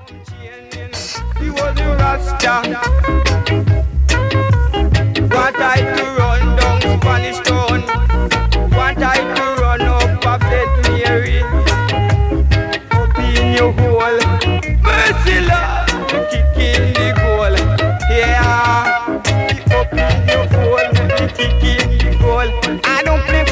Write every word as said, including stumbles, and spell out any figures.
He was a Rasta. Want I to run down Spanish Town. Want I to run up a Beth Mary. Up in your hole. Mercy Lord, kick in the goal. Yeah, up in your hole, kick in the goal. I don't play